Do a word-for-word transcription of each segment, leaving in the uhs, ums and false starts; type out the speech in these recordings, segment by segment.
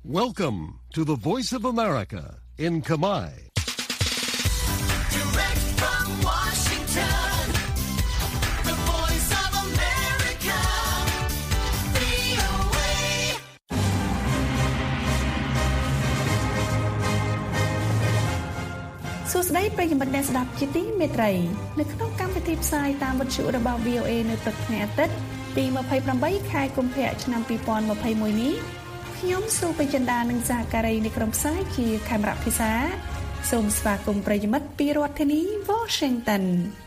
Welcome to the Voice of America in Kamai. Direct from Washington, the Voice of America, វី អូ เอសួស្តីប្រិយមិត្តអ្នកស្ដាប់ជាទីមេត្រីនៅក្នុងកម្មវិធីផ្សាយតាមវិទ្យុរបស់ វី អូ เอ នៅព្រឹកថ្ងៃអាទិត្យទីยี่สิบแปดខែកុម្ភៈឆ្នាំยี่สิบยี่สิบเอ็ดនេះខ្ញុំសូពេចិន្តានិងសហការីនៃក្រុមផ្សាយជាខេមរៈភិសាសូមស្វាគមន៍ប្រិយមិត្តពីរដ្ឋធានី Washington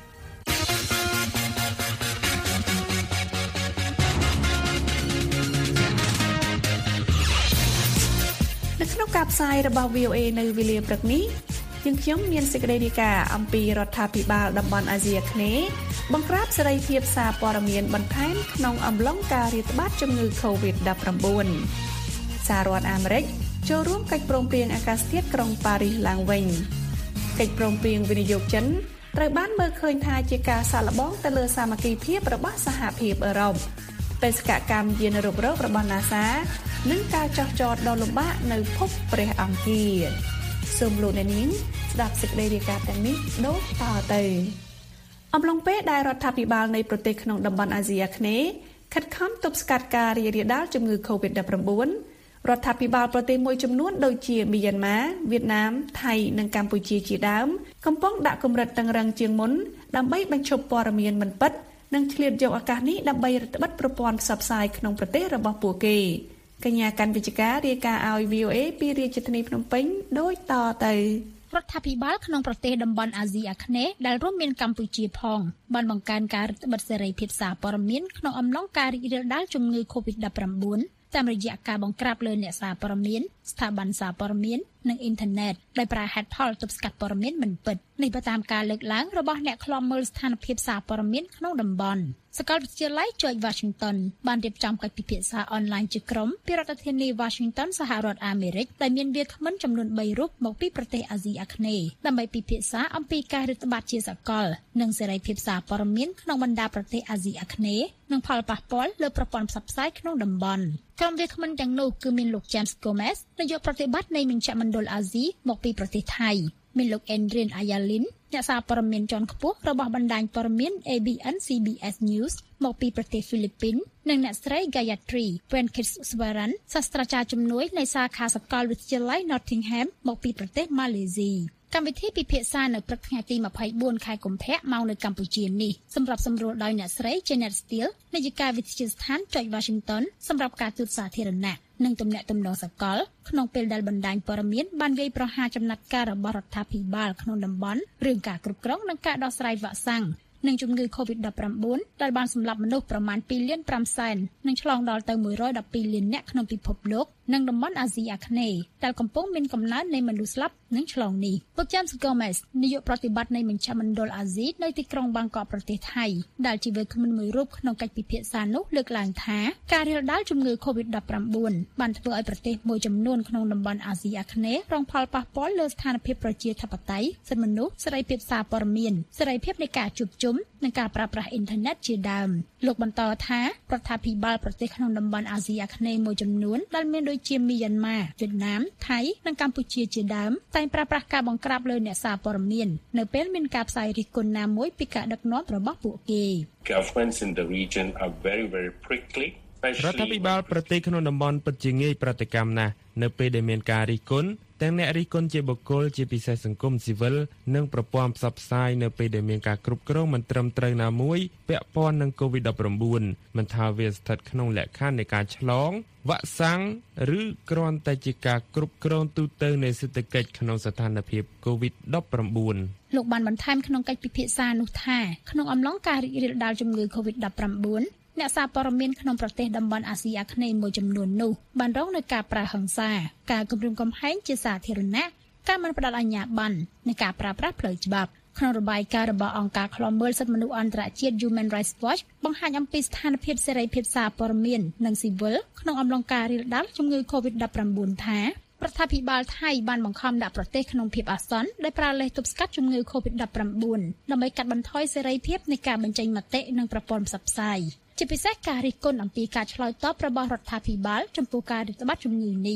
នៅក្នុងការផ្សាយរបស់ វី អូ เอ នៅវេលាព្រឹកនេះយើងខ្ញុំមានសេចក្តីរាយការណ៍អំពីរដ្ឋាភិបាលតំបន់អាស៊ីអាគ្នេយ៍បង្ក្រាបសេរីភាពសារព័ត៌មានបន្ថែមក្នុងអំឡុងការរាតត្បាតជំងឺ កូវីដ ដប់ប្រាំបួន សហរដ្ឋអាមេរិកចូលរួមកិច្ចព្រមព្រៀងអាកាសធាតុក្រុងប៉ារីសឡើងវិញកិច្ចព្រមព្រៀងវិនិយោគចិនត្រូវបានមើលឃើញថាជាការសាកល្បងទៅលើសាមគ្គីភាពរបស់សហភាពអឺរ៉ុបបេសកកម្មយានរុករករបស់ NASA និងការចោះចតដ៏លំបាកនៅភពព្រះអង្គារសូមលោកអ្នកនាងស្ដាប់សេចក្តីរាយការណ៍ទាំងនេះដូចតទៅអំឡុងពេលដែលរដ្ឋាភិបាលនៃប្រទេសក្នុងតំបន់អាស៊ីអាគ្នេយ៍ខិតខំទប់ស្កាត់ការរីករាលដាលជំងឺ កូវីដ ដប់ប្រាំបួន រដ្ឋាភិបាលប្រទេសមួយចំនួនដូចជាមីយ៉ាន់ម៉ា វៀតណាម ថៃនិងកម្ពុជាជាដើមកំពុងដាក់គម្រិតតឹងរ៉ឹងជាងមុនដើម្បីបញ្ឈប់ព័ត៌មានមិនពិតនិងឆ្លៀតយកឱកាសនេះដើម្បីរឹតបន្តឹងប្រព័ន្ធផ្សព្វផ្សាយក្នុងប្រទេសរបស់ពួកគេកញ្ញាកាន់វិជ្ជការរាយការណ៍ឲ្យ វី អូ เอ ពីរាជធានីភ្នំពេញដូចតទៅរដ្ឋាភិបាលក្នុងប្រទេសតំបន់អាស៊ីអាគ្នេយ៍ដែលរួមមានកម្ពុជាផងបានបង្កើនការរឹតបន្តឹងសេរីភាពសារព័ត៌មានក្នុងអំឡុងការរីករាលដាលជំងឺ កូវីដ ដប់ប្រាំបួន តាមរយៈការបង្ក្រាបលើអ្នកសារព័ត៌មានស្ថាប័នសារព័ត៌មាននិងអ៊ីនធឺណិតដោយប្រើហេតុផលទប់ស្កាត់ព័ត៌មានមិនពិតនេះបើតាមការលើកឡើងរបស់អ្នកឃ្លាំមើលស្ថានភាពសារព័ត៌មានក្នុងតំបន់សាកលវិទ្យាល័យ George Washington បានរៀបចំកិច្ចពិភាក្សាអនឡាញជាក្រុមពីរដ្ឋធានី Washington សហរដ្ឋអាមេរិកដែលមានវាគ្មិនចំនួនបីរូបមកពីប្រទេសអាស៊ីអាគ្នេយ៍ដើម្បីពិភាក្សាអំពីការរាតត្បាតជាសកលនិងសេរីភាពសារព័ត៌មានក្នុងបណ្ដាប្រទេសអាស៊ីអាគ្នេយ៍និងផលប៉ះពាល់លើប្រព័ន្ធផ្សព្វផ្សាយក្នុងតំបន់ក្រុមវាគ្មិនទាំងនោះគឺមានលោក James Gomez នាយកប្រតិបត្តិនៃមជ្ឈមណ្ឌលអាស៊ីមកពីប្រទេសថៃមានលោក Adrian Ayalin អ្នកសារព័ត៌មានជាន់ខ្ពស់របស់បណ្ដាញព័ត៌មាន เอ บี เอ็น ซี บี เอส News មកពីប្រទេសហ្វីលីពីននិងអ្នកស្រី Gayatri Venkateswaran សាស្ត្រាចារ្យជំនួយនៃសាខាសាកលវិទ្យាល័យ Nottingham មកពីប្រទេសម៉ាឡេស៊ីកម្មវិធីពិភាក្សានៅព្រឹកថ្ងៃទីยี่สิบสี่ខែកុម្ភៈមកនៅកម្ពុជានេះសម្រាប់សម្រួលដោយអ្នកស្រី Janet Steele នាយិកាវិទ្យាស្ថាន George Washington សម្រាប់ការទូតសាធារណៈនិងទំនាក់ទំនងសកលក្នុងពេលដែលបណ្ដាញព័ត៌មានបានវាយប្រហារចំណាត់ការរបស់រដ្ឋាភិបាលក្នុងតំបន់រឿងការគ្រប់គ្រងនិងការដោះស្រាយវ៉ាក់សាំងនិងជំងឺ កូវីដ ដប់ប្រាំបួន ដែលបានសម្លាប់មនុស្សប្រមាណពីរលានប្រាំសែននិងឆ្លងដល់ទៅមួយរយដប់ពីរលាននាក់ក្នុងពិភពលោកនិងតំបន់អាស៊ីអាគ្នេយ៍ដែលកំពុងមានកំណើននៃមនុស្សស្លាប់និងឆ្លងនេះលោក James Gomez នាយកប្រតិបត្តិនៃមជ្ឈមណ្ឌលអាស៊ីនៅទីក្រុងបាងកកប្រទេសថៃដែលជាវាគ្មិនមួយរូបក្នុងកិច្ចពិភាក្សានោះលើកឡើងថាការរាលដាលជំងឺ កូវីដ ដប់ប្រាំបួន បានធ្វើឲ្យប្រទេសមួយចំនួនក្នុងតំបន់អាស៊ីអាគ្នេយ៍រងផលប៉ះពាល់លើស្ថានភាពប្រជាធិបតេយ្យសិទ្ធិមនុស្សសេរីភាពសារព័ត៌មានសេរីភាពនៃការជួបជុំនិងការប្រើប្រាស់អ៊ីនធឺណិតជាដើមលោកបន្តថារដ្ឋាភិបាលប្រទេសក្នុងតំបន់អាស៊ីអាគ្នេយ៍មួយចំនួនដែលមានដូចជាមីយ៉ាន់ម៉ា វៀតណាម ថៃនិងកម្ពុជាជាដើមតែងប្រើប្រាស់ការបង្ក្រាបលើអ្នកសារព័ត៌មាននៅពេលមានការផ្សាយរិះគន់ណាមួយពីការដឹកនាំរបស់ពួកគេ Governments in the region are very very prickly រដ្ឋាភិបាលប្រទេសក្នុងតំបន់ពិតជាងាយប្រតិកម្មណាស់នៅពេលដែលមានការរិះគន់ទាំងអ្នករិះគន់ជាបុគ្គលជាពិសេសសង្គមស៊ីវិលនិងប្រព័ន្ធផ្សព្វផ្សាយនៅពេលដែលមានការគ្រប់គ្រងមិនត្រឹមត្រូវណាមួយពាក់ព័ន្ធនឹង កូវីដ ដប់ប្រាំបួន មិនថាវាស្ថិតក្នុងលក្ខខណ្ឌនៃការឆ្លងវ៉ាក់សាំងឬគ្រាន់តែជាការគ្រប់គ្រងទូទៅនៃសេដ្ឋកិច្ចក្នុងស្ថានភាព កូវីដ ដប់ប្រាំបួនលោកបានបន្ថែមក្នុងកិច្ចពិភាក្សានោះថាក្នុងអំឡុងការរីករាលដាលជំងឺ កូវីដ ដប់ប្រាំបួន អ្នកសារព័ត៌មានក្នុងប្រទេសតំបន់អាស៊ីអាគ្នេយ៍មួយចំនួននោះបានរងនឹងការប្រើហិង្សាការគំរាមកំហែងជាសាធារណៈការមិនផ្ដល់អាជ្ញាប័ណ្ណនិងការប្រើប្រាស់ផ្លូវច្បាប់ក្នុងរបាយការណ៍របស់អង្គការឃ្លាំមើលសិទ្ធិមនុស្សអន្តរជាតិ Human Rights Watch បង្ហាញអំពីស្ថានភាពសេរីភាពសារព័ត៌មាននិងស៊ីវិលក្នុងអំឡុងការរាលដាលជំងឺ កូវីដ ដប់ប្រាំបួន ថារដ្ឋាភិបាលថៃបានបង្ខំដាក់ប្រទេសក្នុងភាពអាសន្នដោយប្រើលេសទប់ស្កាត់ជំងឺ កូវីដ ដប់ប្រាំបួន ដើម្បីកាត់បន្ថយសេរីភាពនៃការបញ្ចេញមតិនិងប្រព័ន្ធផ្សព្វផ្សាយជាពិសេសការរិះគន់អំពីការឆ្លើយតបរបស់រដ្ឋាភិបាលចំពោះការរាតត្បាតជំងឺនេះ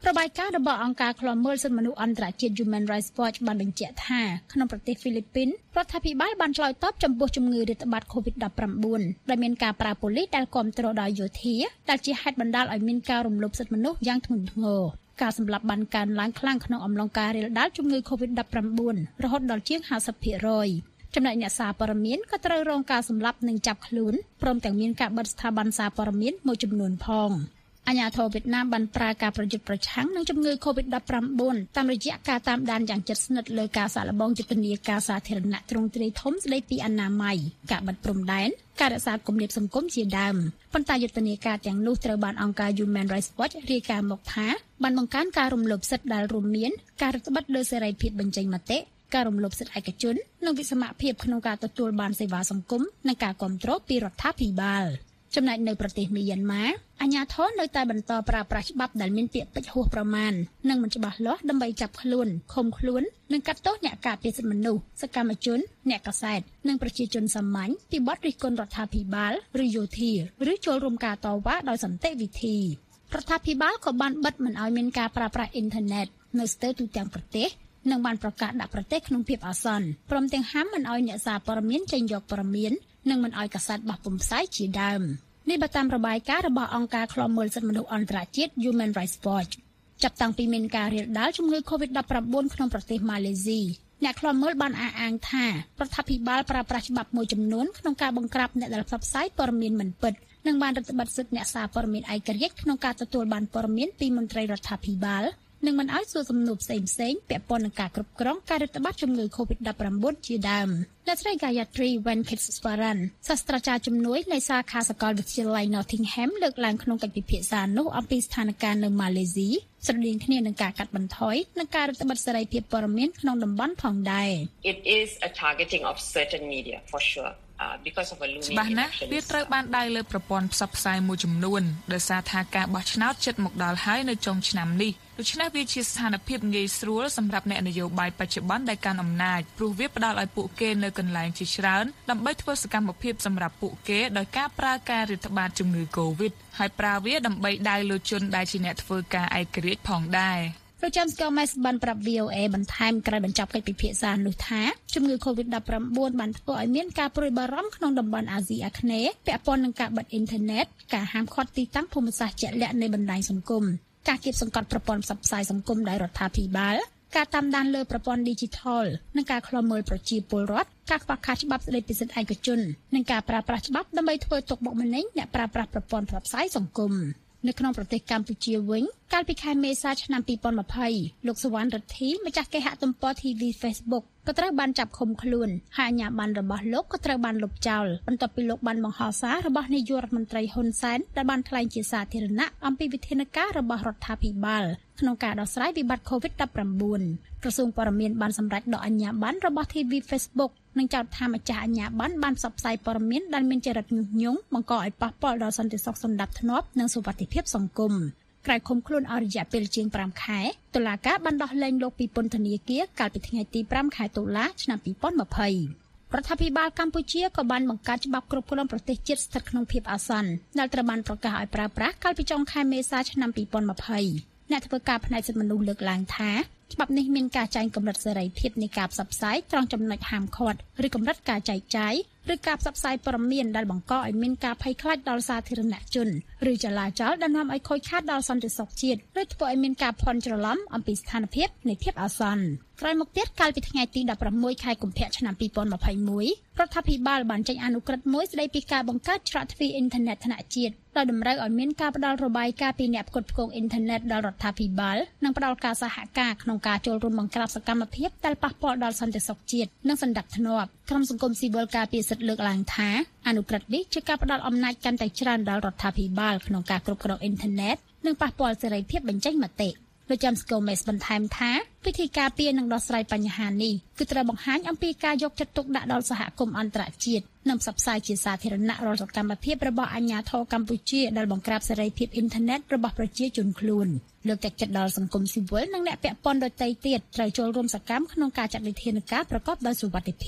របាយការណ៍របស់អង្គការឃ្លាំមើលសិទ្ធិមនុស្សអន្តរជាតិ Human Rights Watch បានបញ្ជាក់ថាក្នុងប្រទេសហ្វីលីពីនរដ្ឋាភិបាលបានឆ្លើយតបចំពោះជំងឺរាតត្បាត COVID ដប់ប្រាំបួន ដែលមានការប្រើប៉ូលីសដែលគាំទ្រដោយយោធាដែលជាហេតុបណ្ដាលឲ្យមានការរំលោភសិទ្ធិមនុស្សយ៉ាងធ្ងន់ធ្ងរការសម្លាប់បានកើនឡើងខ្លាំងក្នុងអំឡុងការរាលដាលជំងឺ COVID ដប់ប្រាំបួន រហូតដល់ជាង ห้าสิบភាគរយ ចំណែកអ្នកសារព័ត៌មានក៏ត្រូវរងការសម្លាប់និងចាប់ខ្លួនព្រមទាំងមានការបិទស្ថាប័នសារព័ត៌មានមួយចំនួនផងអាជ្ញាធរវៀតណាមបានប្រើការប្រយុទ្ធប្រឆាំងនឹងជំងឺ COVID ដប់ប្រាំបួន តាមរយៈការតាមដានយ៉ាងជិតស្និទ្ធលើការសាកល្បងយុទ្ធនាការសាធារណៈទ្រង់ទ្រាយធំស្ដីពីអនាម័យការបិទព្រំដែនការរក្សាគម្លាតសង្គមជាដើមប៉ុន្តែយុទ្ធនាការទាំងនោះត្រូវបានអង្គការ Human Rights Watch រាយការណ៍មកថាបានបង្កើនការរំលោភសិទ្ធិដែលរួមមានការរឹតបន្តឹងលើសេរីភាពបញ្ចេញមតិការរំលោភសិទ្ធិឯកជននិងវិសមភាពក្នុងការទទួលបានសេវាសង្គមនិងការគ្រប់គ្រងពីរដ្ឋាភិបាលចំណែកនៅប្រទេសមីយ៉ាន់ម៉ាអាជ្ញាធរនៅតែបន្តប្រើប្រាស់ច្បាប់ដែលមានពាក្យពេចន៍ហួសប្រមាណនិងមិនច្បាស់លាស់ដើម្បីចាប់ខ្លួនឃុំខ្លួននិងកាត់ទោសអ្នកការពារសិទ្ធិមនុស្សសកម្មជនអ្នកកាសែតនិងប្រជាជនសាមញ្ញពីបទរិះគន់រដ្ឋាភិបាលឬយោធាឬចូលរួមការតវ៉ាដោយសន្តិវិធីរដ្ឋាភិបាលក៏បានបិទមិនឲ្យមានការប្រើប្រាស់អ៊ីនធឺណិតនៅស្ទើរទូទាំងប្រទេសនិងបានប្រកាសដាក់ប្រទេសក្នុងភាពអាសន្នព្រមទាំងហាមមិនឲ្យអ្នកសារព័ត៌មានចេញយកព័ត៌មាននិងមិនឲ្យកាសែតបោះពុម្ពផ្សាយជាដើមនេះបើតាមរបាយការណ៍របស់អង្គការឃ្លាំមើលសិទ្ធិមនុស្សអន្តរជាតិ Human Rights Watch ចាប់តាំងពីមានការរាលដាលជំងឺ COVID ដប់ប្រាំបួន ក្នុងប្រទេសម៉ាឡេស៊ីអ្នកឃ្លាំមើលបានអះអាងថារដ្ឋាភិបាលប្រើប្រាស់ច្បាប់មួយចំនួនក្នុងការបង្ក្រាបអ្នកដែលផ្សព្វផ្សាយព័ត៌មានមិនពិតនិងបានរឹតបន្តឹងសិទ្ធិអ្នកសារព័ត៌មានឯករាជ្យក្នុងការទទួលបានព័ត៌មានពីមន្ត្រីរដ្ឋាភិបាលនិងមិនឲ្យសួរសំណួរផ្សេងៗពាក់ព័ន្ធនឹងការគ្រប់គ្រងការរាតត្បាតជំងឺ COVID ដប់ប្រាំបួន ជាដើមអ្នកស្រី Gayatri Venkateswaran សាស្ត្រាចារ្យជំនួយនៃសាខាសាកលវិទ្យាល័យ Nottingham លើកឡើងក្នុងកិច្ចពិភាក្សានោះអំពីស្ថានភាពនៅម៉ាឡេស៊ីស្រដៀងគ្នានឹងការកាត់បន្ថយនិងការរឹតបន្តឹងសេរីភាពព័ត៌មានក្នុងតំបន់ផងដែរ It is a targeting of certain media for sure uh, because of a looming ច្បាស់ណាស់វាត្រូវបានដៃលើប្រព័ន្ធផ្សព្វផ្សាយមួយចំនួនដោយសារថាការបោះឆ្នោតជិតមកដល់ហើយនៅចុងឆ្នាំនេះដូច្នេះវាជាស្ថានភាពងាយស្រួលសម្រាប់អ្នកនយោបាយបច្ចុប្បន្នដែលកាន់អំណាចព្រោះវាផ្ដល់ឲ្យពួកគេនៅកន្លែងជាច្រើនដើម្បីធ្វើសកម្មភាពសម្រាប់ពួកគេដោយការប្រើការរាតត្បាតជំងឺ COVID ហើយប្រើវាដើម្បីដៅលើជនដែលជាអ្នកធ្វើការឯករាជ្យផងដែរលោក James Gomez បានប្រាប់ V O A បន្ថែមក្រោយបញ្ចប់កិច្ចពិភាក្សានោះថាជំងឺ COVID ដប់ប្រាំបួន បានធ្វើឲ្យមានការព្រួយបារម្ភក្នុងតំបន់អាស៊ីអាគ្នេយ៍ពាក់ព័ន្ធនឹងការបិទអ៊ីនធឺណិតការហាមឃាត់ទីតាំងភូមិសាស្ត្រជាក់លាក់នៃបណ្ដាញសង្គមការគៀបសង្កត់ប្រព័ន្ធផ្សព្វផ្សាយសង្គមដោយរដ្ឋាភិបាលការតាមដានលើប្រព័ន្ធ Digital និងការឃ្លាំមើលប្រជាពលរដ្ឋការខ្វះខាតច្បាប់ស្តីពីសិទ្ធិឯកជននិងការប្រើប្រាស់ច្បាប់ដើម្បីធ្វើទុកបុកម្នេញអ្នកប្រើប្រាស់ប្រព័ន្ធផ្សព្វផ្សាយសង្គមនៅក្នុងប្រទេសកម្ពុជាវិញកាលពីខែមេសាឆ្នាំពីរពាន់ยี่สิบលោកសវណ្ណរិទ្ធីម្ចាស់គេហទំព័រ ធី វី Facebook ក៏ត្រូវបានចាប់ឃុំខ្លួនហើយអាជ្ញាប័ណ្ណរបស់លោកក៏ត្រូវបានលុបចោលបន្ទាប់ពីលោកបានបង្ហោះសាររបស់នាយករដ្ឋមន្ត្រីហ៊ុនសែនដែលបានថ្លែងជាសាធារណៈអំពីវិធានការរបស់រដ្ឋាភិបាលក្នុងការដោះស្រាយវិបត្តិ COVID ដប់ប្រាំបួន ក្រសួងព័ត៌មានបានសម្រេចដកអាជ្ញាប័ណ្ណរបស់ ធី វី Facebook និងចោទថាម្ចាស់អាជ្ញាប័ណ្ណបានផ្សព្វផ្សាយព័ត៌មានដែលមានចរិតញុះញង់បង្កឲ្យប៉ះពាល់ដល់សន្តិសុខសណ្ដាប់ធ្នាប់និងសុវត្ថិភាពសង្គមក្រោយឃុំខ្លួនអស់រយៈពេលជាងប្រាំខែតុលាការបានដោះលែងលោកពីពន្ធនាគារកាលពីថ្ងៃទីប្រាំខែតុលាឆ្នាំពីរពាន់ยี่สิบរដ្ឋាភិបាលកម្ពុជាក៏បានបង្កើតច្បាប់គ្រប់គ្រងប្រទេសជាតិស្ថិតក្នុងភាពអាសន្នដែលត្រូវបានប្រកាសឲ្យប្រើប្រាស់កាលពីចុងខែមេសាឆ្នាំពីរពាន់ยี่สิบអ្នកធ្វើការផ្នែកសិទ្ធិមនុស្សលើកឡើងថាច្បាប់នេះមានការចែងកម្រិតសេរីភាពនៃការផ្សព្វផ្សាយត្រង់ចំណុចហាមឃាត់ឬកម្រិតការចែកចាយឬការផ្សព្វផ្សាយព័ត៌មានដែលបង្កឲ្យមានការភ័យខ្លាចដល់សាធារណជនឬចលាចលដែលនាំឲ្យខូចខាតដល់សន្តិសុខជាតិឬធ្វើឲ្យមានការភ័ន្តច្រឡំអំពីស្ថានភាពនៃភាពអាសន្នក្រោយមកទៀតកាលពីថ្ងៃទីដប់ប្រាំមួយខែកុម្ភៈឆ្នាំពីរពាន់ยี่สิบเอ็ดរដ្ឋាភិបាលបានចេញអនុក្រឹត្យមួយស្តីពីការបង្កើតច្រកទ្វារអ៊ីនធឺណិតថ្នាក់ជាតិដោយតម្រូវឲ្យមានការផ្តល់របាយការណ៍ពីអ្នកផ្គត់ផ្គង់អ៊ីនធឺណិតដល់រដ្ឋាភិបាលនិងផ្តល់ការសហការក្នុងការចូលរួមបង្ក្រាបសកម្មភាពដែលប៉ះពាល់ដល់សន្តិសុខជាតិនិងសណ្ដាប់ធ្នាប់ក្រុមសង្គមស៊ីវិលការពារសិទ្ធិលើកឡើងថាអនុក្រឹត្យនេះជាការផ្តល់អំណាចកាន់តែច្រើនដល់រដ្ឋាភិបាលក្នុងការគ្រប់គ្រងអ៊ីនធឺណិតនិងប៉ះពាល់សេរីភាពបញ្ចេញមតិលោក James Gomez បន្ថែមថាវិធីការពារនិងដោះស្រាយបញ្ហានេះគឺត្រូវបង្ហាញអំពីការយកចិត្តទុកដាក់ដល់សហគមន៍អន្តរជាតិនិងផ្សព្វផ្សាយជាសាធារណៈរាល់សកម្មភាពរបស់អាជ្ញាធរកម្ពុជាដែលបង្ក្រាបសេរីភាពអ៊ីនធឺណិតរបស់ប្រជាជនខ្លួនលើកទឹកចិត្តដល់សង្គមស៊ីវិលនិងអ្នកពាក់ព័ន្ធដទៃទៀតត្រូវចូលរួមសកម្មក្នុងការចាត់វិធានការប្រកបដោយសុវត្ថិភាព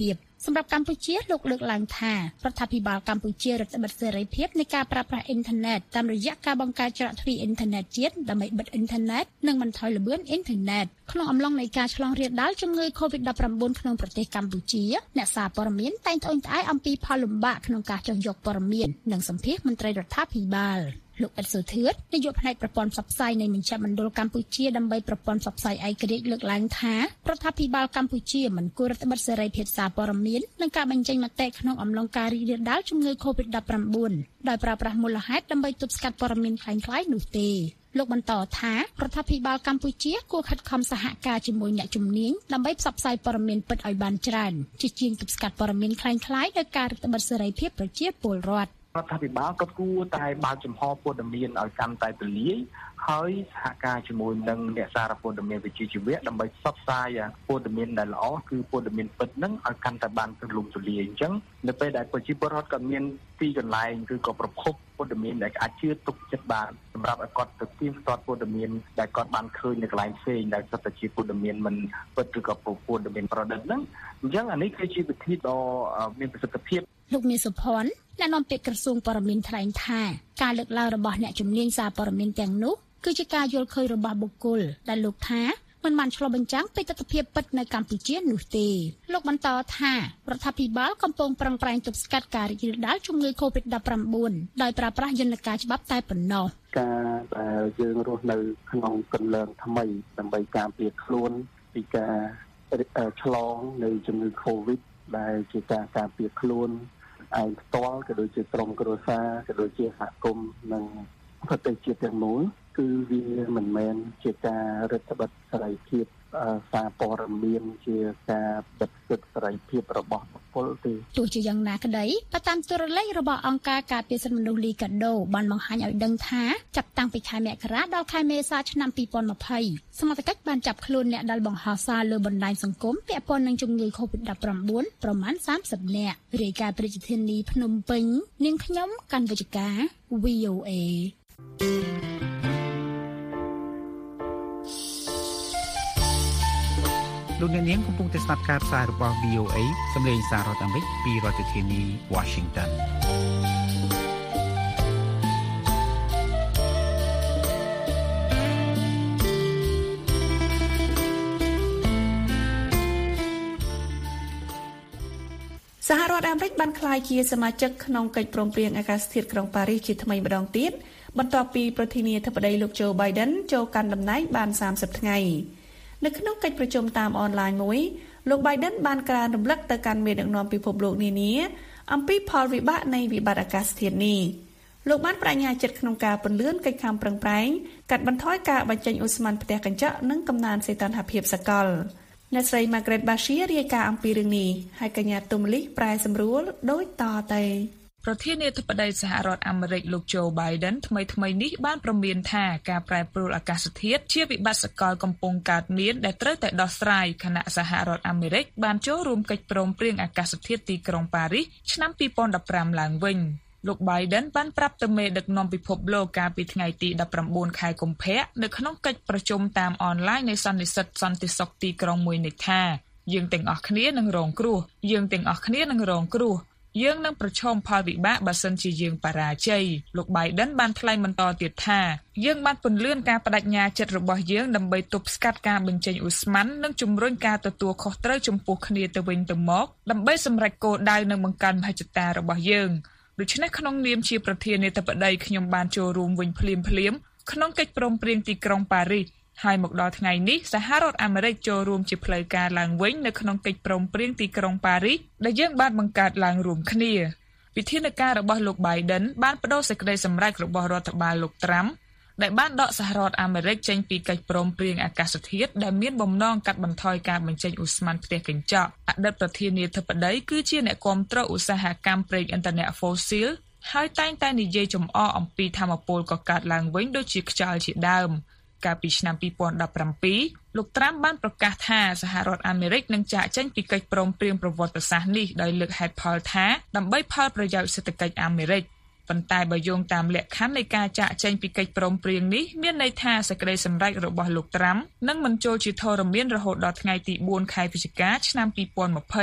សម្រាប់កម្ពុជាលោកលើកឡើងថារដ្ឋាភិបាលកម្ពុជារដ្ឋបិទសេរីភាពនៃការប្រើប្រាស់អ៊ីនធឺណិតតាមរយៈការបង្កើតច្រកទ្វារអ៊ីនធឺណិតជាតិដើម្បីបិទអ៊ីនធឺណិតនិងបន្ថយល្បឿនអ៊ីនធឺណិតក្នុងអំឡុងនៃការឆ្លងរាលដាលជំងឺ កូវីដ ដប់ប្រាំបួន ក្នុងប្រទេសកម្ពុជាអ្នកសារព័ត៌មានតែងត្អូញត្អែរអំពីផលលំបាកក្នុងការចុះយកព័ត៌មាននិងសម្ភាសមន្ត្រីរដ្ឋាភិបាលលោកអ៊ិតសុធឿននាយកផ្នែកប្រព័ន្ធផ្សព្វផ្សាយនៃមជ្ឈមណ្ឌលកម្ពុជាដើម្បីប្រព័ន្ធផ្សព្វផ្សាយឯករាជ្យលើកឡើងថារដ្ឋាភិបាលកម្ពុជាមិនគួររដ្ឋបិទសេរីភាពសារព័ត៌មាននិងការបញ្ចេញមតិក្នុងអំឡុងការរីករាលដាលជំងឺ កូវីដ ដប់ប្រាំបួន ដោយប្រើប្រាស់មូលហេតុដើម្បីទប់ស្កាត់ព័ត៌មានคล้ายៗនោះទេលោកបន្តថារដ្ឋាភិបាលកម្ពុជាគួរខិតខំសហការជាមួយអ្នកជំនាញដើម្បីផ្សព្វផ្សាយព័ត៌មានពិតឲ្យបានច្រើនជាជាងទប់ស្កាត់ព័ត៌មានคล้ายៗដោយការរដ្ឋបិទសេរីភាពប្រជាពលរដ្ឋរដ្ឋាភិបាលក៏គួរតែបើកចំហព័ត៌មានឲ្យកាន់តែទូលាយហើយសហការជាមួយនឹងអ្នកសារព័ត៌មានវិជ្ជាជីវៈដើម្បីផ្សព្វផ្សាយព័ត៌មានដែលល្អគឺព័ត៌មានពិតហ្នឹងឲ្យកាន់តែបានទូលំទូលាយអញ្ចឹងនៅពេលដែលប្រជាពលរដ្ឋក៏មានទីកន្លែងឬក៏ប្រភពព័ត៌មានដែលអាចជឿទុកចិត្តបានសម្រាប់ឲ្យគាត់ទៅទាញផ្ទាត់ព័ត៌មានដែលគាត់បានឃើញនៅកន្លែងផ្សេងដែលសិតតែជាព័ត៌មានមិនពិតឬក៏ព័ត៌មានប្រឌិតហ្នឹងអញ្ចឹងអានេះគឺជាវិធីដ៏មានប្រសិទ្ធភាពលោកមានសុភ័ណ្ឌអ្នកនាំពាក្យក្រសួងព័ត៌មានថ្លែងថាការលើកឡើងរបស់អ្នកជំនាញសារព័ត៌មានទាំងនោះគឺជាការយល់ឃើញរបស់បុគ្គលដែលលោកថាមិនបានឆ្លុះបញ្ចាំងពីទស្សនវិជ្ជាពិតនៅកម្ពុជានោះទេលោកបន្តថារដ្ឋាភិបាលកំពុងប្រឹងប្រែងទប់ស្កាត់ការរីករាលដាលជំងឺ កូវីដ ដប់ប្រាំបួន ដោយប្រើប្រាស់យន្តការច្បាប់តែប៉ុណ្ណោះការដែលយើងរស់នៅក្នុងគន្លងថ្មីដើម្បីការពារខ្លួនពីការឆ្លងនៃជំងឺ កូវីដ ដែលជាការការពារខ្លួនឯងផ្ទាល់ក៏ដូចជាក្រុមគ្រួសារក៏ដូចជាសហគមន៍និងប្រទេសជាតិទាំងមូលគឺវាមិនមែនជាការរឹតបន្តឹងសេរីភាពសារព័ត៌មានជាការបិទសិទ្ធិសេរីភាពរបស់បុគ្គលទេទោះជាយ៉ាងណាក្តីបើតាមទូរលេខរបស់អង្គការការពារសិទ្ធិមនុស្សលីកាដូបានបង្ហាញឲ្យដឹងថាចាប់តាំងពីខែមករាដល់ខែមេសាឆ្នាំពីរពាន់ម្ភៃសមត្ថកិច្ចបានចាប់ខ្លួនអ្នកដែលបង្ហោះសារលើបណ្ដាញសង្គមពាក់ព័ន្ធនឹងជំងឺ កូវីដ ដប់ប្រាំបួន ប្រមាណសាមសិបនាក់រាយការណ៍ពីរាជធានីភ្នំពេញនាងខ្ញុំកណ្ឌវិជ្ជការ វី អូ เอលោកអ្នកនាងកំពុងតែស្ដាប់ការផ្សាយរបស់ វី អូ เอ សម្លេងសាររដ្ឋអាមេរិកពីរដ្ឋធានី Washington សហរដ្ឋអាមេរិកបានក្លាយជាសមាជិកក្នុងកិច្ចព្រមព្រៀងអាកាសធាតុក្រុងប៉ារីសជាថ្មីម្ដងទៀតបន្ទាប់ពីប្រធានាធិបតីលោក Joe Biden ចូលកាន់តំណែងបានសាមសិបថ្ងៃនៅក្នុងកិច្ចប្រជុំតាមអនឡាញមួយលោក Biden បានក្រើនរំលឹកទៅកាន់មេដឹកនាំពិភពលោកនានាអំពីផលវិបាកនៃវិបត្តិអាកាសធាតុនេះលោកបានបញ្ញាចិត្តក្នុងការពន្លឿនកិច្ចខំប្រឹងប្រែងកាត់បន្ថយការបញ្ចេញឧស្ម័នផ្ទះកញ្ចក់និងកំណើនសីតុណ្ហភាពសកលអ្នកស្រី Margaret Bashir រាយការណ៍អំពីរឿងនេះហើយកញ្ញាទុំលីប្រែសម្រួលដូចតទៅប្រធានាធិបតីសហរដ្ឋអាមេរិកលោក Joe Biden ថ្មីៗនេះបានប្រមានថាការប្រែប្រួលអាកាសធាតុជាវិបត្តិសកលកំពុងកើតមានដែលត្រូវតែដោះស្រាយខណៈសហរដ្ឋអាមេរិកបានចូលរួមកិច្ចព្រមព្រៀងអាកាសធាតុទីក្រុងប៉ារីសឆ្នាំពីរពាន់ដប់ប្រាំឡើងវិញលោក Biden បានប្រាប់ទៅមេដឹកនាំពិភពលោកកាលពីថ្ងៃទីដប់ប្រាំបួនខែកុម្ភៈនៅក្នុងកិច្ចប្រជុំតាមអនឡាញនៃសន្និសីទសន្តិសុខទីក្រុងមួយនេះថាយើងទាំងអស់គ្នានឹងរងគ្រោះយើងទាំងអស់គ្នានឹងរងគ្រោះយើងនឹងប្រឈមផលវិបាកបើសិនជាយើងបរាជ័យលោក Biden បានថ្លែងបន្តទៀតថាយើងបានពន្លឿនការបដិញ្ញាចិត្តរបស់យើងដើម្បីទប់ស្កាត់ការបញ្ចេញឧស្ម័ននិងជំរុញការទទួលខុសត្រូវចំពោះគ្នាទៅវិញទៅមកដើម្បីសម្រេចគោលដៅនិងបង្កើនមហិច្ឆតារបស់យើងដូច្នេះក្នុងនាមជាប្រធានាធិបតីខ្ញុំបានចូលរួមវិញភ្លាមៗក្នុងកិច្ចព្រមព្រៀងទីក្រុងប៉ារីសហើយមកដល់ថ្ងៃនេះសហរដ្ឋអាមេរិកចូលរួមជាផ្លូវការឡើងវិញនៅក្នុងកិច្ចព្រមព្រៀងទីក្រុងប៉ារីសដែលយើងបានបង្កើតឡើងរួមគ្នាវិធានការរបស់លោក Biden បានបដូរសេចក្តីសម្រេចរបស់រដ្ឋបាលលោក Trump ដែលបានដកសហរដ្ឋអាមេរិកចេញពីកិច្ចព្រមព្រៀងអាកាសធាតុដែលមានបំណងកាត់បន្ថយការបញ្ចេញឧស្ម័នផ្ទះកញ្ចក់អតីតប្រធានាធិបតីគឺជាអ្នកគាំទ្រឧស្សាហកម្មប្រេងឥន្ធនៈ Fossil ហើយតែងតែនិយាយចំអកអំពីថាមពលកកើតឡើងវិញដូចជាខ្យល់ជាដើមកាលពីឆ្នាំពីរពាន់ដប់ប្រាំពីរលោក Trump បានប្រកាសថាសហរដ្ឋអាមេរិកនឹងចាកចេញពីកិច្ចព្រមព្រៀងប្រវត្តិសាស្ត្រនេះដោយលើកហេតុផលថាដើម្បីផលប្រយោជន៍សេដ្ឋកិច្ចអាមេរិកប៉ុន្តែបើយោងតាមលក្ខខណ្ឌនៃការចាកចេញពីកិច្ចព្រមព្រៀងនេះមានន័យថាសេចក្តីសម្រេចរបស់លោក Trump នឹងមិនចូលជាធរមានរហូតដល់ថ្ងៃទីបួនខែវិច្ឆិកាឆ្នាំពីរពាន់ម្ភៃ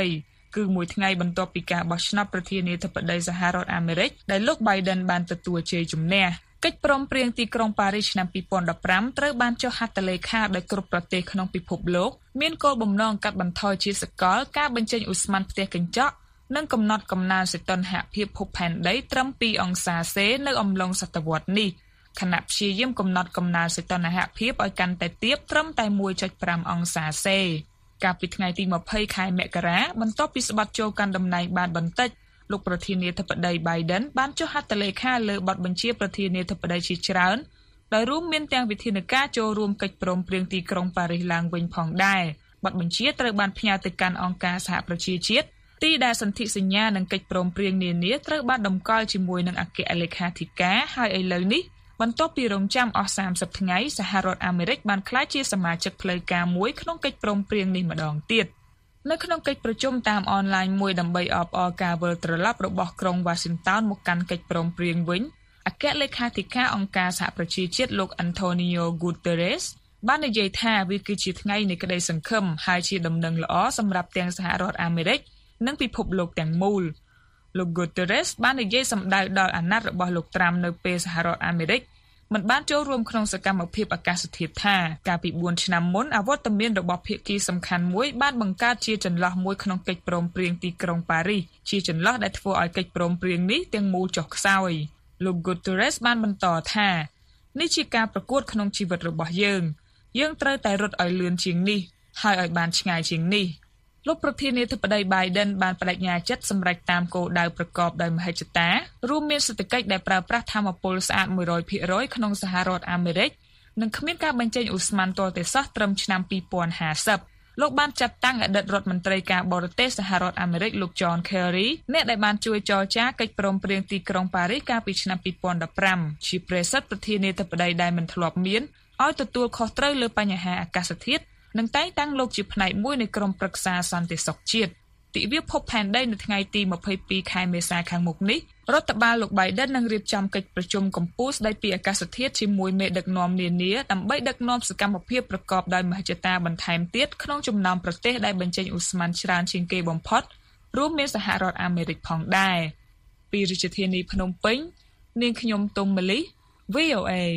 គឺមួយថ្ងៃបន្ទាប់ពីការបោះឆ្នោតប្រធានាធិបតីសហរដ្ឋអាមេរិកដែលលោក Biden បានទទួលជ័យជំនះកិច្ចព្រមព្រៀងទីក្រុងប៉ារីសឆ្នាំពីរពាន់ដប់ប្រាំត្រូវបានចុះហត្ថលេខាដោយគ្រប់ប្រទេសក្នុងពិភពលោកមានគោលបំណងកាត់បន្ថយជាសកលការបញ្ចេញឧស្ម័នផ្ទះកញ្ចក់និងកំណត់កំណើនសីតុណ្ហភាពភពផែនដីត្រឹមពីរអង្សាសេនៅអំឡុងសតវត្សរ៍នេះខណៈព្យាយាមកំណត់កំណើនសីតុណ្ហភាពឲ្យកាន់តែទាបត្រឹមតែ មួយចុចប្រាំ អង្សាសេកាលពីថ្ងៃទីម្ភៃខែមករាបន្ទាប់ពីស្បត់ចូលកាន់តំណែងបានបន្តិចលោកប្រធានាធិបតី Biden បានចុះហត្ថលេខាលើបទបញ្ជាប្រធានាធិបតីជាច្រើនដោយរួមមានទាំងវិធានការចូលរួមកិច្ចព្រមព្រៀងទីក្រុងប៉ារីសឡើងវិញផងដែរបទបញ្ជាត្រូវបានផ្ញើទៅកាន់អង្គការសហប្រជាជាតិទីដែលសន្ធិសញ្ញានិងកិច្ចព្រមព្រៀងនានាត្រូវបានតម្កល់ជាមួយនឹងអគ្គលេខាធិការហើយឥឡូវនេះបន្ទាប់ពីរងចាំអស់សាមសិបថ្ងៃសហរដ្ឋអាមេរិកបានក្លាយជាសមាជិកផ្លូវការមួយក្នុងកិច្ចព្រមព្រៀងនេះម្ដងទៀតនៅក្នុងកិច្ចប្រជុំតាមអនឡាញមួយដើម្បីអបអរការវិលត្រឡប់របស់ក្រុង Washington មកកាន់កិច្ចព្រមព្រៀងវិញអគ្គលេខាធិការអង្គការសហប្រជាជាតិលោក Antonio Guterres បាននិយាយថាវាគឺជាថ្ងៃនៃក្តីសង្ឃឹមហើយជាដំណឹងល្អសម្រាប់ទាំងសហរដ្ឋអាមេរិកនិងពិភពលោកទាំងមូលលោក Guterres បាននិយាយសម្ដៅដល់អាណត្តិរបស់លោកត្រាំនៅពេលសហរដ្ឋអាមេរិកមិនបានចូលរួមក្នុងសកម្មភាពអាកាសធាតុថាកាលពីបួនឆ្នាំមុនអវត្តមានរបស់ភាគីសំខាន់មួយបានបង្កើតជាចន្លោះមួយក្នុងកិច្ចព្រមព្រៀងទីក្រុងប៉ារីសជាចន្លោះដែលធ្វើឲ្យកិច្ចព្រមព្រៀងនេះទាំងមូលចុះខ្សោយលោក Guterres បានបន្តថានេះជាការប្រកួតក្នុងជីវិតរបស់យើងយើងត្រូវតែរត់ឲ្យលឿនជាងនេះហើយឲ្យបានឆ្ងាយជាងនេះលោកប្រធានាធិបតី Biden បានបដិញ្ញាចិត្តសម្រេចតាមគោលដៅប្រកបដោយមហិច្ឆតារួមមានសេដ្ឋកិច្ចដែលប្រើប្រាស់ថាមពលស្អាត មួយរយភាគរយ ក្នុងសហរដ្ឋអាមេរិកនិងគ្មានការបញ្ចេញឧស្ម័នទាល់តែសោះត្រឹមឆ្នាំពីរពាន់ហាសិបលោកបានចាត់តាំងអតីតរដ្ឋមន្ត្រីការបរទេសសហរដ្ឋអាមេរិកលោក John Kerry អ្នកដែលបានជួយចរចាកិច្ចព្រមព្រៀងទីក្រុងប៉ារីសកាលពីឆ្នាំពីរពាន់ដប់ប្រាំជាប្រេសិតប្រធានាធិបតីដែលមិនធ្លាប់មានឲ្យទទួលខុសត្រូវលើបញ្ហាអាកាសធាតុនិងតែងតាំងលោកជាផ្នែកមួយនៃក្រុមប្រឹក្សាសន្តិសុខជាតិទិវាភពផែនដីនៅថ្ងៃទីម្ភៃពីរខែមេសាខាងមុខនេះរដ្ឋបាលលោក Biden នឹងរៀបចំកិច្ចប្រជុំកម្ពុជាស្តីពីអាកាសធាតុជាមួយមេដឹកនាំនានាដើម្បីដឹកនាំសកម្មភាពប្រកបដោយមហិច្ឆតាបន្ថែមទៀតក្នុងចំណោមប្រទេសដែលបញ្ចេញឧស្ម័នច្រើនជាងគេបំផុតរួមមានសហរដ្ឋអាមេរិកផងដែរពីរាជធានីភ្នំពេញនាងខ្ញុំទុំម៉ាលី វី អូ អេ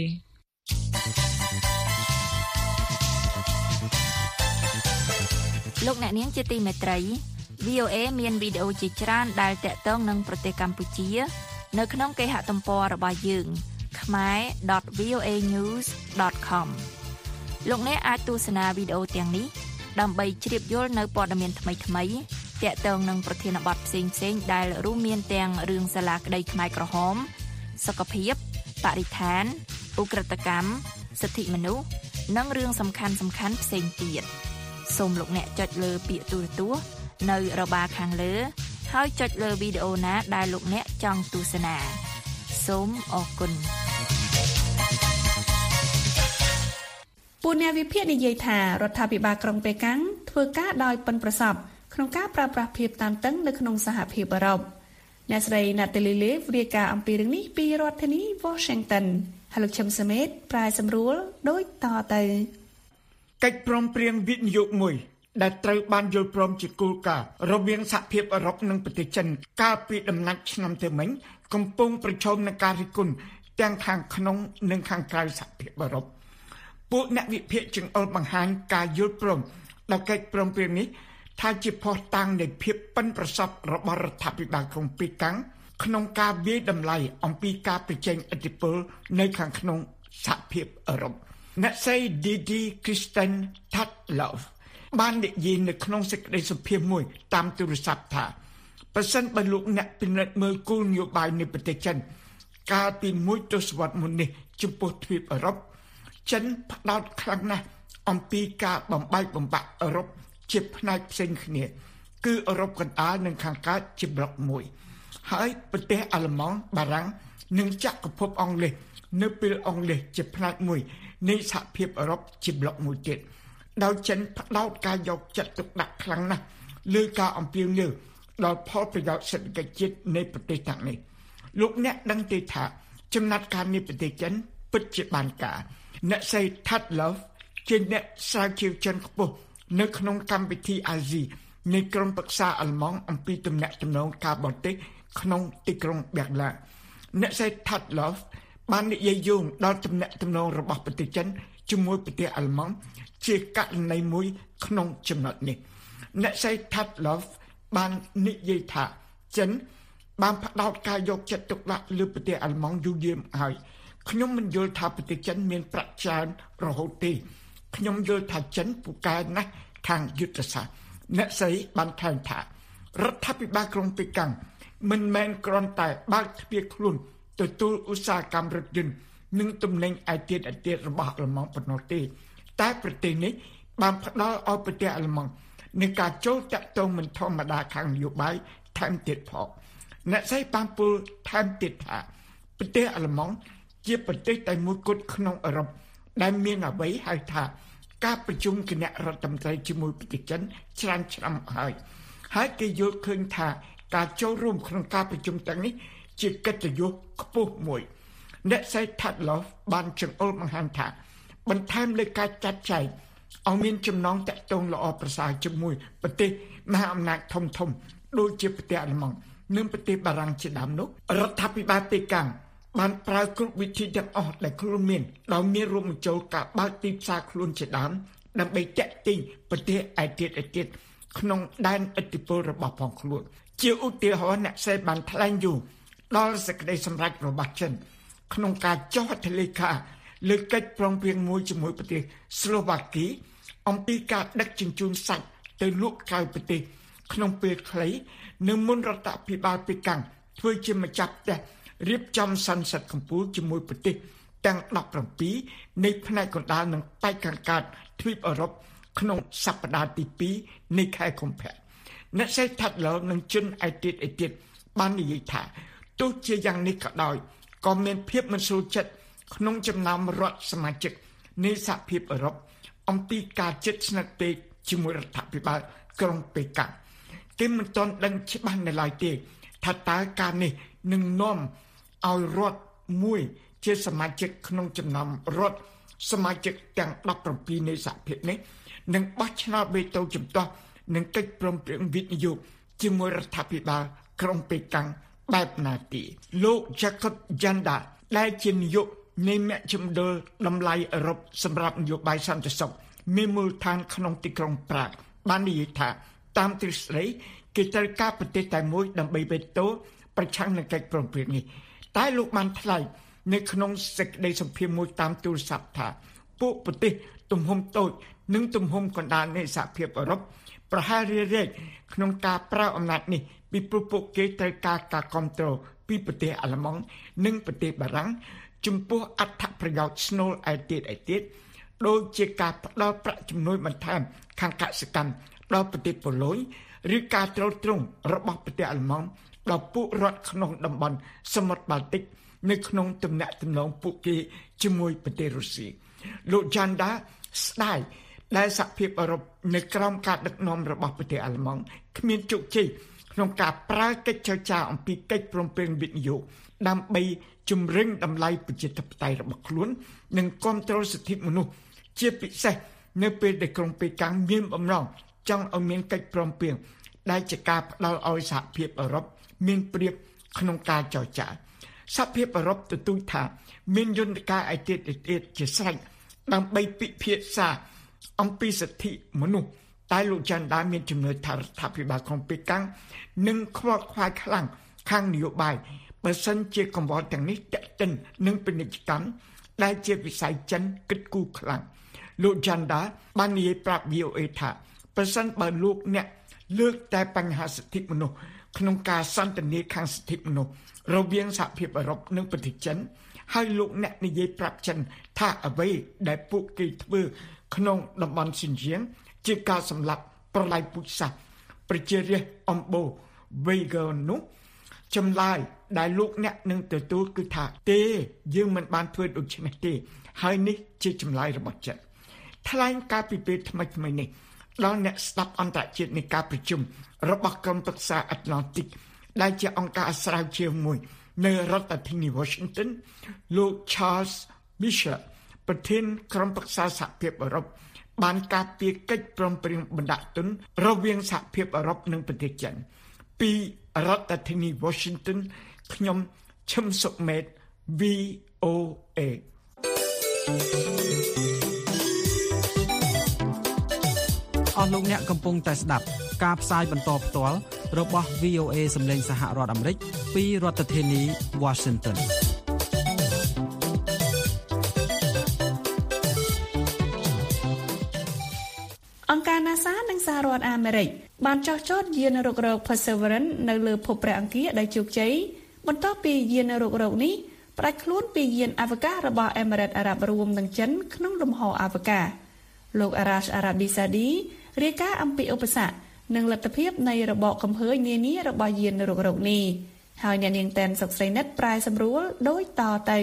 លោកអ្នកនាងជាទីមេត្រី វី អូ អេ មានវីដេអូជាច្រើនដែលតាក់ទងនឹងប្រទេសកម្ពុជានៅក្នុងគេហទំព័ររបស់យើង khmer dot v o a news dot com លោកអ្នកអាចទស្សនាវីដេអូទាំងនេះដើម្បីជ្រាបយល់នៅព័ត៌មានថ្មីៗតាក់ទងនឹងប្រធានបទផ្សេងៗដែលរួមមានទាំងរឿងសាលាក្តីខ្មែរក្រហមសុខភាពបរិស្ថានឧក្រិដ្ឋកម្មសិទ្ធិមនុស្សនិងរឿងសំខាន់ៗផ្សេងទៀតសូមលោកអ្នកចុចលើពាក្យទូរទស្សន៍នៅរបារខាងលើហើយចុចលើវីដេអូណាដែលលោកអ្នកចង់ទស្សនាសូមអរគុណពូអ្នកវិភាគនិយាយថារដ្ឋាភិបាលក្រុងប៉េកាំងធ្វើការដោយប៉ិនប្រសប់ក្នុងការប្រើប្រាស់ភាពតានតឹងនៅក្នុងសហភាពអឺរ៉ុបអ្នកស្រី Natalie Leaf រាយការណ៍អំពីរឿងនេះពីរដ្ឋធានី Washington ហើយលោកឈឹមសមេតប្រាយសម្រួលដូចតទៅកិច្ចព្រមព្រៀងវិនិយោគមួយដែលត្រូវបានយល់ព្រមជាគោលការណ៍រវាងសហភាពអឺរ៉ុបនិងប្រទេសចិនកាលពីដំណាច់ឆ្នាំទៅមិញកំពុងប្រឈមនឹងការរិះគន់ទាំងខាងក្នុងនិងខាងក្រៅសហភាពអឺរ៉ុបពួកអ្នកវិភាគចង្អុលបង្ហាញការយល់ព្រមដល់កិច្ចព្រមព្រៀងនេះថាជាភស្តុតាងនៃភាពប៉ិនប្រសប់របស់រដ្ឋាភិបាលក្រុងប៉េកាំងក្នុងការវាយតម្លៃអំពីការប្រជែងឥទ្ធិពលនៅខាងក្នុងសហភាពអឺរ៉ុបអ្នកស្រី Didi Kristen Tatlov បាននិយាយនៅក្នុងសេចក្តីសម្ភាសន៍មួយតាមទូរស័ព្ទថាប្រសិនបើលោកអ្នកពិនិត្យមើលគោលនយោបាយនៃប្រទេសចិនកាលពីមួយទសវត្សរ៍មុននេះចំពោះទ្វីបអឺរ៉ុបចិនផ្ដោតខ្លាំងណាស់អំពីការបំបែកបំបាក់អឺរ៉ុបជាផ្នែកផ្សេងគ្នាគឺអឺរ៉ុបកណ្ដាលនិងខាងកើតជាប្លុកមួយហើយប្រទេសអាល្លឺម៉ង់បារាំងនិងចក្រភពអង់គ្លេសនៅពេលអង់គ្លេសជាផ្នែកមួយនៃសហភាពអឺរ៉ុបជាប្លុកមួយទៀតដោយចិនផ្ដោតការយកចិត្តទុកដាក់ខ្លាំងណាស់លើការអំពាវនាវដល់ផលប្រយោជន៍សេដ្ឋកិច្ចជាតិនៃប្រទេសទាំងនេះលោកអ្នកដឹងទេថាចំណាត់ការនៃប្រទេសចិនពិតជាបានការអ្នកស្រី Tatlov ជាអ្នកស្រាវជ្រាវចិនខ្ពស់នៅក្នុងកម្មវិធីអាស៊ីនៃក្រុមប្រឹក្សាអាល្លឺម៉ង់អំពីទំនាក់ទំនងការបរទេសក្នុងទីក្រុងបែរឡាអ្នកស្រី Tatloff បាននិយាយយោងដល់ទំនាក់ទំនងរបស់ប្រទេសចិនជាមួយប្រទេសអាល្លឺម៉ង់ជាករណីមួយក្នុងចំណុចនេះអ្នកស្រី Tatloff បាននិយាយថាចិនបានផ្ដោតការយកចិត្តទុកដាក់លើប្រទេសអាល្លឺម៉ង់យូរយាមហើយខ្ញុំមិនយល់ថាប្រទេសចិនមានប្រាក់ច្រើនរហូតទេខ្ញុំយល់ថាចិនពូកែណាស់ខាងយុទ្ធសាស្ត្រអ្នកស្រីបានថែមថារដ្ឋាភិបាលក្រុងប៉េកាំងមិនមែនគ្រាន់តែបើកទ្វារខ្លួនទទួលឧស្សាហកម្មរថយន្តនិងទំនិញឯទៀតឯទៀតរបស់អាល្លឺម៉ង់ប៉ុណ្ណោះទេតែប្រទេសនេះបានផ្ដល់ឲ្យប្រទេសអាល្លឺម៉ង់នឹងការចូលតាក់ទងមិនធម្មតាខាងនយោបាយថែមទៀតផងអ្នកស្រីបានពោលថែមទៀតថាប្រទេសអាល្លឺម៉ង់ជាប្រទេសតែមួយគត់ក្នុងអឺរ៉ុបដែលមានអ្វីហៅថាការប្រជុំគណៈរដ្ឋមន្ត្រីជាមួយប្រទេសចិនច្រើនឆ្នាំហើយហើយគេយល់ឃើញថាការចូលរួមក្នុងការប្រជុំទាំងនេះជាកិត្តិយសខ្ពស់មួយអ្នកស្រី Tatloff បានចង្អុលបង្ហាញថាបន្ថែមលើការចាត់ចែងឲ្យមានចំណងតាក់ទងល្អប្រសើរជាមួយប្រទេសមហាអំណាចធំធំដូចជាប្រទេសអាល្លឺម៉ង់និងប្រទេសបារាំងជាដើមនោះរដ្ឋាភិបាលប៉េកាំងបានប្រើគ្រប់វិធីទាំងអស់ដែលខ្លួនមានដោយមានរួមបញ្ចូលការបើកទីផ្សារខ្លួនជាដើមដើម្បីតាក់ទាញប្រទេសឯទៀតឯទៀតក្នុងដែនឥទ្ធិពលរបស់ផងខ្លួនជាឧទាហរណ៍អ្នកស្រីបានថ្លែងយូរដល់សេចក្តីសម្រេចរបស់ចិនក្នុងការចុះហត្ថលេខាលើកិច្ចព្រមព្រៀងមួយជាមួយប្រទេសស្លូវ៉ាគីអំពីការដឹកជញ្ជូនសាច់ទៅលក់ក្រៅប្រទេសក្នុងពេលខ្លីនៅមុនរដ្ឋាភិបាលប៉េកាំងធ្វើជាម្ចាស់ផ្ទះរៀបចំសន្និសីទកម្ពុជាជាមួយប្រទេសទាំងដប់ប្រាំពីរនៃផ្នែកកណ្ដាលនិងប៉ែកខាងកើតទ្វីបអឺរ៉ុបក្នុងសប្តាហ៍ទីពីរនៃខែកុម្ភៈអ្នកស្រី Tatloff និងជនឯទៀតឯទៀតបាននិយាយថាទោះជាយ៉ាងនេះក៏ដោយក៏មានភាពមិនស្រួលចិត្តក្នុងចំណោមរដ្ឋសមាជិកនៃសហភាពអឺរ៉ុបអំពីការជិតស្និទ្ធពេកជាមួយរដ្ឋាភិបាលក្រុងប៉េកាំងគេមិនទាន់ដឹងច្បាស់នៅឡើយទេថាតើការនេះនឹងនាំឲ្យរដ្ឋមួយជាសមាជិកក្នុងចំណោមរដ្ឋសមាជិកទាំងដប់ប្រាំពីរនៃសហភាពនេះនឹងបោះឆ្នោតវេតូជំទាស់នឹងកិច្ចព្រមព្រៀងវិនិយោគជាមួយរដ្ឋាភិបាលក្រុងប៉េកាំងបែបណាទីលោក Jacob Zanda ដែលជានាយកនៃមជ្ឈមណ្ឌលតម្លៃអឺរ៉ុបសម្រាប់នយោបាយសន្តិសុខមានមូលដ្ឋានក្នុងទីក្រុងប្រាកបាននិយាយថាតាមទ្រឹស្ដីគេត្រូវការប្រទេសតែមួយដើម្បីវេតូប្រឆាំងនឹងកិច្ចព្រមព្រៀងនេះតែលោកបានថ្លែងនៅក្នុងសេចក្តីសម្ភាសន៍មួយតាមទូរស័ព្ទថាពួកប្រទេសទំហំតូចនិងទំហំកណ្ដាលនៃសហភាពអឺរ៉ុបប្រហែលរារែកក្នុងការប្រើអំណាចនេះពីព្រោះពួកគេត្រូវការការគ្រប់គ្រងពីប្រទេសអាល្លឺម៉ង់និងប្រទេសបារាំងចំពោះអត្ថប្រយោជន៍ស្នូលឯទៀតឯទៀតដូចជាការផ្ដល់ប្រាក់ជំនួយបន្ថែមខាងកសិកម្មដល់ប្រទេសប៉ូឡូញឬការទ្រទ្រង់របស់ប្រទេសអាល្លឺម៉ង់ដល់ពួករដ្ឋក្នុងតំបន់សមុទ្របាល់ទិកនៅក្នុងទំនាក់ទំនងពួកគេជាមួយប្រទេសរុស្ស៊ីលោក Zanda ស្ដាយដែលសហភាពអឺរ៉ុបនៅក្រោមការដឹកនាំរបស់ប្រទេសអាល្លឺម៉ង់គ្មានជោគជ័យក្នុងការប្រើកិច្ចចរចាអំពីកិច្ចព្រមព្រៀងវិនិយោគដើម្បីជំរុញតម្លៃប្រជាធិបតេយ្យរបស់ខ្លួននិងគ្រប់គ្រងសិទ្ធិមនុស្សជាពិសេសនៅពេលដែលក្រុងប៉េកាំងមានបំណងចង់ឲ្យមានកិច្ចព្រមព្រៀងដែលជាការផ្ដល់ឲ្យសហភាពអឺរ៉ុបមានប្រៀបក្នុងការចរចាសហភាពអឺរ៉ុបទទូចថាមានយន្តការឯទៀតឯទៀតជាស្រេចដើម្បីពិភាក្សាអំពីសិទ្ធិមនុស្សតែលោកចាន់ដាមានជំនឿថារដ្ឋាភិបាលក្រុងប៉េកាំងនឹងខ្វល់ខ្វាយខ្លាំងខាងនយោបាយបើសិនជាកង្វល់ទាំងនេះតេតិននឹងពាណិជ្ជកម្មដែលជាវិស័យចិនគិតគូរខ្លាំងលោកចាន់ដាបាននិយាយប្រាប់ វី អូ អេ ថាប្រសិនបើលោកអ្នកលើកតែបញ្ហាសិទ្ធិមនុស្សក្នុងការសន្ទនាខាងសិទ្ធិមនុស្សរវាងសហភាពអឺរ៉ុបនិងប្រទេសចិនហើយលោកអ្នកនិយាយប្រាប់ចិនថាអ្វីដែលពួកគេធ្វើក្នុងតំបន់ស៊ីនជាងជាការសម្លាប់ប្រល័យពូជសាសន៍ប្រជារាស្ត្រអំបូរវេហ្គឺនោះចម្លើយដែលលោកអ្នកនឹងទទួលគឺថាទេយើងមិនបានធ្វើដូច្នេះទេហើយនេះជាចម្លើយរបស់ចិនថ្លែងការពីពេលថ្មីថ្មីនេះដល់អ្នកស្ដាប់អន្តរជាតិនៃការប្រជុំរបស់ក្រុមប្រឹក្សាអាត្លង់តិកដែលជាអង្គការស្រាវជ្រាវមួយនៅរដ្ឋធានី Washington លោក Charles Michel ប្រធានក្រុមប្រឹក្សាសហភាពអឺរ៉ុបបានការពារកិច្ចព្រមព្រៀងបណ្ដាក់ទុនរវាងសហភាពអឺរ៉ុបនិងប្រទេសចិនពីរដ្ឋធានី Washington ខ្ញុំឈឹមសុមេត V O A អស់លោកអ្នកកំពុងតែស្ដាប់ការផ្សាយបន្តផ្ទាល់របស់ V O A សម្លេងសហរដ្ឋអាមេរិកពីរដ្ឋធានី Washington អង្គការ NASA និងសហរដ្ឋអាមេរិកបានចុះចតយានរុករក Perseverance នៅលើភពព្រះអង្គារដោយជោគជ័យបន្ទាប់ពីយានរុករកនេះផ្ដាច់ខ្លួនពីយានអវកាសរបស់ Emirates អារ៉ាប់រួមនិងចិនក្នុងលំហអវកាសលោក Arash Arabisadi រាយការណ៍អំពីឧបសគ្គនិងលទ្ធភាពនៃរបបកំហើញនានារបស់យានរុករកនេះហើយអ្នកនាងតែនសុកស្រីនិតប្រែសម្រួលដូចតទៅ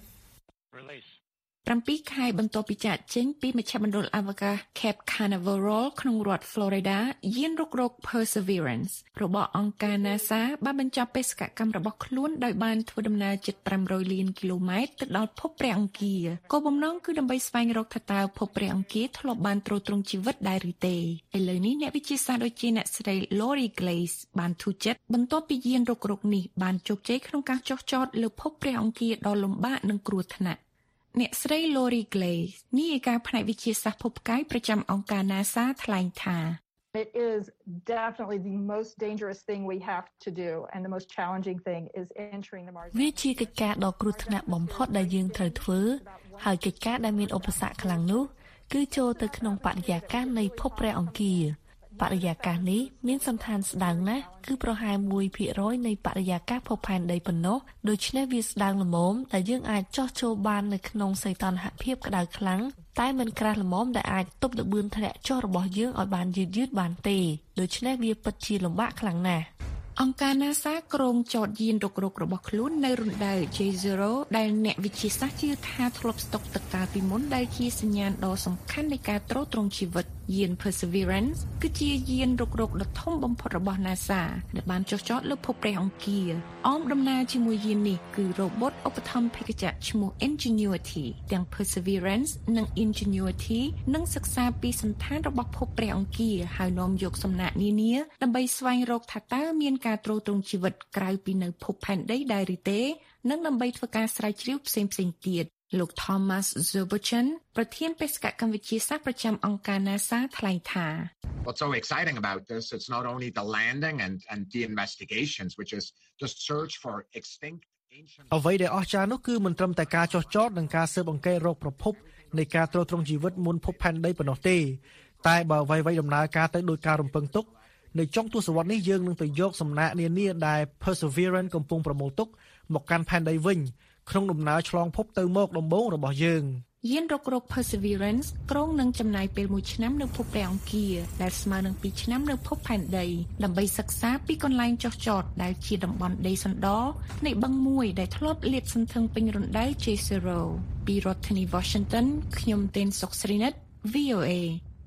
7ខែបន្ទាប់ពីចាកចេញពីមជ្ឈមណ្ឌលអវកាស Cape Canaveral ក្នុងរដ្ឋ Florida យានរុករក Perseverance របស់អង្គការ NASA បានបញ្ចប់បេសកកម្មរបស់ខ្លួនដោយបានធ្វើដំណើរជិតfive hundredលានគីឡូម៉ែត្រទៅដល់ភពព្រះអង្គារគោលបំណងគឺដើម្បីស្វែងរកថាតើភពព្រះអង្គារធ្លាប់បានទ្រទ្រង់ជីវិតដែរឬទេឥឡូវនេះអ្នកវិទ្យាសាស្ត្រដូចជាអ្នកស្រី Lori Glaze បានធូរចិត្តបន្ទាប់ពីយានរុករកនេះបានជោគជ័យក្នុងការចុះចតលើភពព្រះអង្គារដ៏លំបាកនិងគ្រោះថ្នាក់អ្នកស្រី Lori Glaze នាយិកាផ្នែកវិទ្យាសាស្ត្រភពផ្កាយប្រចាំអង្គការ NASA ថ្លែងថា It is definitely the most dangerous thing we have to do and the most challenging thing is entering the Mars. វាជាកិច្ចការដ៏គ្រោះថ្នាក់បំផុតដែលយើងត្រូវធ្វើហើយកិច្ចការដែលមានឧបសគ្គខ្លាំងនោះគឺចូលទៅក្នុងបរិយាកាសនៃភពព្រះអង្គារបរិយាកាសនេះមានសន្តានស្តើងណាស់គឺប្រហែលone percentនៃបរិយាកាសភពផែនដីប៉ុណ្ណោះដូច្នេះវាស្តើងល្មមដែលយើងអាចចោះចូលបាននៅក្នុងសីតុណ្ហភាពក្តៅខ្លាំងតែមិនក្រាស់ល្មមដែលអាចទប់ល្បឿនធ្លាក់ចុះរបស់យើងឲ្យបានយឺតយឺតបានទេដូច្នេះវាពិតជាលំបាកខ្លាំងណាស់អង្គការ NASA ក្រុងចតយានរុករករបស់ខ្លួននៅរណ្ដៅ J zero ដែលអ្នកវិទ្យាសាស្ត្រជឿថាធ្លាប់ស្តុកទឹកកាលពីមុនដែលជាសញ្ញាណដ៏សំខាន់នៃការទ្រទ្រង់ជីវិតយាន Perseverance គឺជាយានរុករកដ៏ធំបំផុតរបស់ NASA ដែលបានចុះចតលើភពព្រះអង្គារអមដំណើរជាមួយយាននេះគឺ robot ឧបត្ថម្ភភេកជ្ជៈឈ្មោះ Ingenuity ទាំង Perseverance និង Ingenuity នឹងសិក្សាពីសន្តានរបស់ភពព្រះអង្គារហើយនាំយកសំណាក់នានាដើម្បីស្វែងរកថាតើមានការទ្រទ្រង់ជីវិតក្រៅពីនៅភពផែនដីដែរឬទេនិងដើម្បីធ្វើការស្រាវជ្រាវផ្សេងៗទៀតលោក Thomas Zurbuchen ប្រធានបេសកកម្មវិទ្យាសាស្ត្រប្រចាំអង្គការ NASA ថ្លែងថា What's so exciting about this it's not only the landing and and the investigations which is the search for extinct ancient អ្វីដែលអស្ចារ្យនោះគឺមិនត្រឹមតែការចុះចតនិងការស៊ើបអង្កេតរកប្រភពនៃការទ្រទ្រង់ជីវិតមុនភពផែនដីប៉ុណ្ណោះទេតែបើអ្វីៗដំណើរការទៅដោយការរំពឹងទុកនៅចុងទសវត្សរ៍នេះយើងនឹងទៅយកសំណាក់នានាដែល Perseverance កំពុងប្រមូលទុកមកកាន់ផែនដីវិញក្នុងដំណើរឆ្លងភពទៅមកដំបូងរបស់យើងយានរុករក Perseverance ក្រុងនឹងចំណាយពេលមួយឆ្នាំនៅភពព្រះអង្គារដែលស្មើនឹងtwoឆ្នាំនៅភពផែនដីដើម្បីសិក្សាពីកន្លែងចុះចតដែលជាតំបន់ដីសណ្ដនៃបឹងមួយដែលធ្លាប់លាតសន្ធឹងពេញរណ្ដៅ J zero ពីរដ្ឋធានី Washington ខ្ញុំទេនសុកស្រីនិត V O A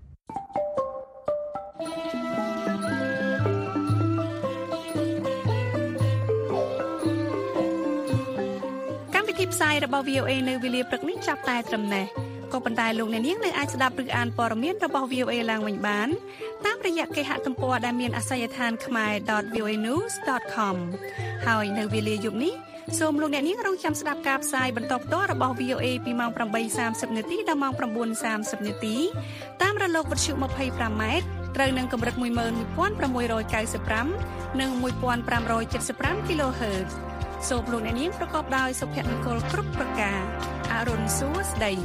ផ្សាយរបស់ V O A នៅវេលាព្រឹកនេះចាប់តែត្រឹមនេះក៏ប៉ុន្តែលោកអ្នកនាងនៅអាចស្ដាប់ឬអានព័ត៌មានរបស់ V O A ឡើងវិញបានតាមរយៈគេហទំព័រដែលមានអាសយដ្ឋាន khmae dot v o a news dot com ហើយនៅវេលាយប់នេះសូមលោកអ្នកនាងរងចាំស្ដាប់ការផ្សាយបន្តផ្ទាល់របស់ V O A ពីម៉ោងeight thirtyនាទីដល់ម៉ោងnine thirtyនាទីតាមរលកវិទ្យុtwenty-fiveម៉ែត្រត្រូវនឹងកម្រិតone one six ninety-fiveនិងone five seventy-five គីឡូហឺតซ์សូមលោកអ្នកនាងប្រកបដោយសុភមង្គលគ្រប់ប្រការអរុនសួស្ដី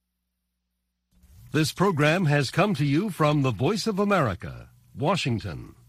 This program has come to you from the Voice of America, Washington.